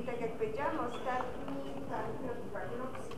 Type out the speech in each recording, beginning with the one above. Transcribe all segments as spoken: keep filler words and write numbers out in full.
tak jak powiedziałam, ostatni pan Piotr Pawłowski,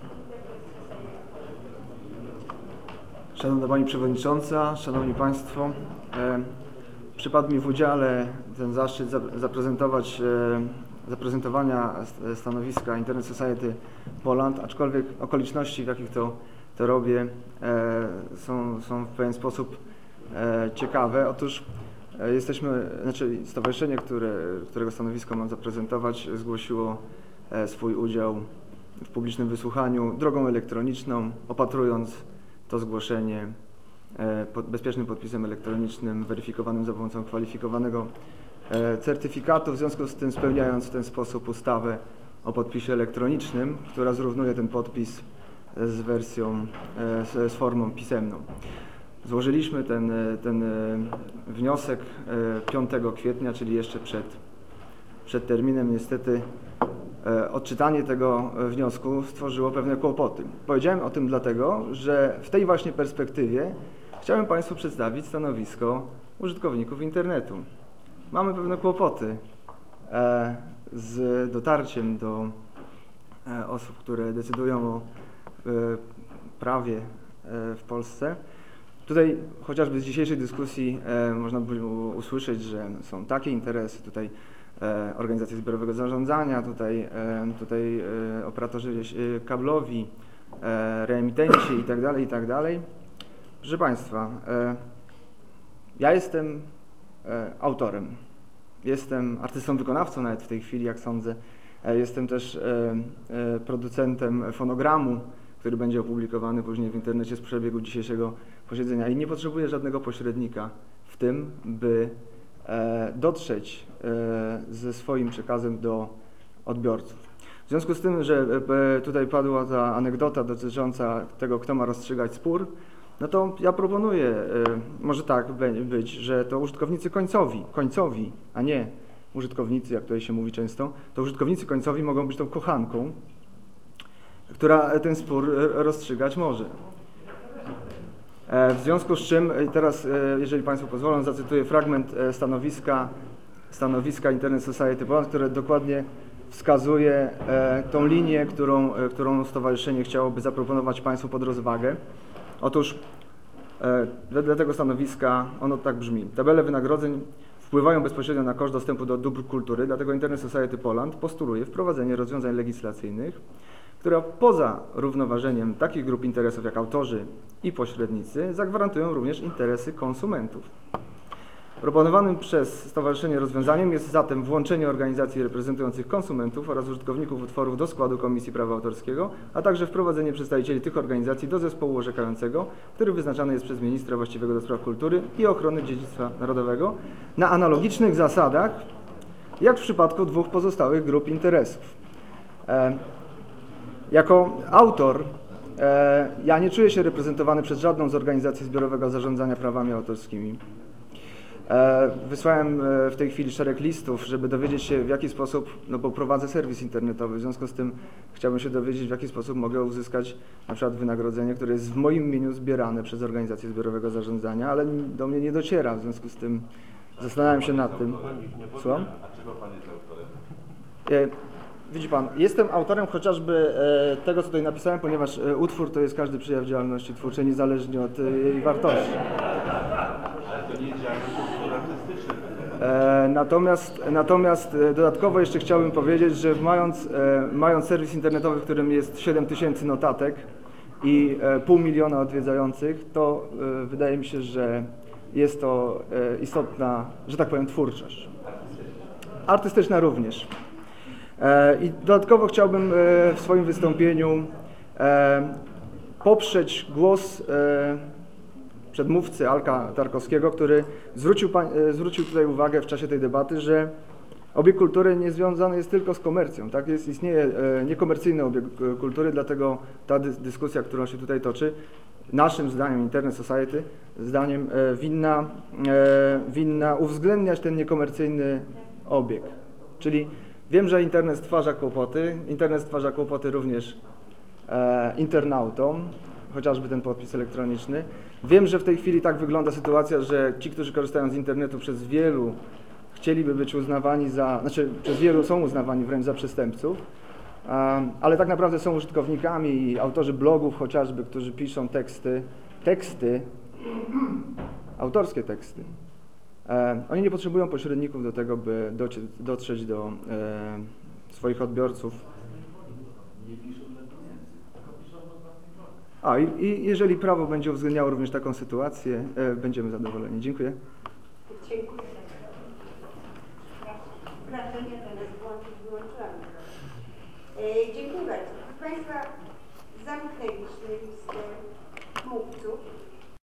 Szanowna Pani Przewodnicząca, Szanowni Państwo, e, przypadł mi w udziale ten zaszczyt zaprezentować, e, zaprezentowania stanowiska Internet Society Poland, aczkolwiek okoliczności, w jakich to, to robię, e, są, są w pewien sposób e, ciekawe. Otóż e, jesteśmy, znaczy stowarzyszenie, które, którego stanowisko mam zaprezentować, zgłosiło e, swój udział w publicznym wysłuchaniu drogą elektroniczną, opatrując to zgłoszenie pod bezpiecznym podpisem elektronicznym, weryfikowanym za pomocą kwalifikowanego certyfikatu, w związku z tym spełniając w ten sposób ustawę o podpisie elektronicznym, która zrównuje ten podpis z wersją, z formą pisemną. Złożyliśmy ten, ten wniosek piątego kwietnia, czyli jeszcze przed, przed terminem. Niestety odczytanie tego wniosku stworzyło pewne kłopoty. Powiedziałem o tym dlatego, że w tej właśnie perspektywie chciałem Państwu przedstawić stanowisko użytkowników internetu. Mamy pewne kłopoty z dotarciem do osób, które decydują o prawie w Polsce. Tutaj chociażby z dzisiejszej dyskusji można było usłyszeć, że są takie interesy, tutaj organizacje zbiorowego zarządzania, tutaj, tutaj operatorzy kablowi, reemitenci itd., itd. Proszę Państwa, ja jestem autorem, jestem artystą wykonawcą nawet w tej chwili, jak sądzę, jestem też producentem fonogramu, który będzie opublikowany później w internecie z przebiegu dzisiejszego posiedzenia i nie potrzebuję żadnego pośrednika w tym, by dotrzeć ze swoim przekazem do odbiorców. W związku z tym, że tutaj padła ta anegdota dotycząca tego, kto ma rozstrzygać spór, no to ja proponuję, może tak być, że to użytkownicy końcowi, końcowi, a nie użytkownicy, jak tutaj się mówi często, to użytkownicy końcowi mogą być tą kochanką, która ten spór rozstrzygać może. W związku z czym, teraz, jeżeli Państwo pozwolą, zacytuję fragment stanowiska, stanowiska Internet Society Poland, które dokładnie wskazuje tą linię, którą, którą stowarzyszenie chciałoby zaproponować Państwu pod rozwagę. Otóż wedle tego stanowiska ono tak brzmi. Tabele wynagrodzeń wpływają bezpośrednio na koszt dostępu do dóbr kultury, dlatego Internet Society Poland postuluje wprowadzenie rozwiązań legislacyjnych, które poza równoważeniem takich grup interesów jak autorzy i pośrednicy zagwarantują również interesy konsumentów. Proponowanym przez stowarzyszenie rozwiązaniem jest zatem włączenie organizacji reprezentujących konsumentów oraz użytkowników utworów do składu Komisji Prawa Autorskiego, a także wprowadzenie przedstawicieli tych organizacji do zespołu orzekającego, który wyznaczany jest przez ministra właściwego do spraw kultury i ochrony dziedzictwa narodowego na analogicznych zasadach jak w przypadku dwóch pozostałych grup interesów. E Jako autor e, ja nie czuję się reprezentowany przez żadną z organizacji zbiorowego zarządzania prawami autorskimi. E, wysłałem w tej chwili szereg listów, żeby dowiedzieć się, w jaki sposób, no bo prowadzę serwis internetowy, w związku z tym chciałbym się dowiedzieć, w jaki sposób mogę uzyskać na przykład wynagrodzenie, które jest w moim imieniu zbierane przez organizację zbiorowego zarządzania, ale do mnie nie dociera, w związku z tym zastanawiam się nad tym. Słucham? A czego Pan jest autorem? E, Widzi Pan, jestem autorem chociażby e, tego, co tutaj napisałem, ponieważ e, utwór to jest każdy przejaw działalności twórczej, niezależnie od e, jej wartości. Ale to nie jest działalność artystyczna. E, natomiast, natomiast e, dodatkowo jeszcze chciałbym powiedzieć, że mając, e, mając serwis internetowy, w którym jest siedem tysięcy notatek i e, pół miliona odwiedzających, to e, wydaje mi się, że jest to e, istotna, że tak powiem, twórczość. Artystyczna również. I dodatkowo chciałbym w swoim wystąpieniu poprzeć głos przedmówcy Alka Tarkowskiego, który zwrócił, zwrócił tutaj uwagę w czasie tej debaty, że obieg kultury nie związany jest tylko z komercją. Tak? Jest, istnieje niekomercyjny obieg kultury, dlatego ta dyskusja, którą się tutaj toczy, naszym zdaniem, Internet Society, zdaniem winna, winna uwzględniać ten niekomercyjny obieg. Czyli wiem, że internet stwarza kłopoty, internet stwarza kłopoty również e, internautom, chociażby ten podpis elektroniczny. Wiem, że w tej chwili tak wygląda sytuacja, że ci, którzy korzystają z internetu przez wielu chcieliby być uznawani za, znaczy przez wielu są uznawani wręcz za przestępców, ale tak naprawdę są użytkownikami i autorzy blogów chociażby, którzy piszą teksty, teksty, autorskie teksty. Oni nie potrzebują pośredników do tego, by dotrzeć do swoich odbiorców. A i, i jeżeli prawo będzie uwzględniało również taką sytuację, będziemy zadowoleni. Dziękuję. Dziękuję. Wrażenie teraz włączyć, wyłączyłam. E, dziękuję bardzo. Proszę Państwa, zamknęliśmy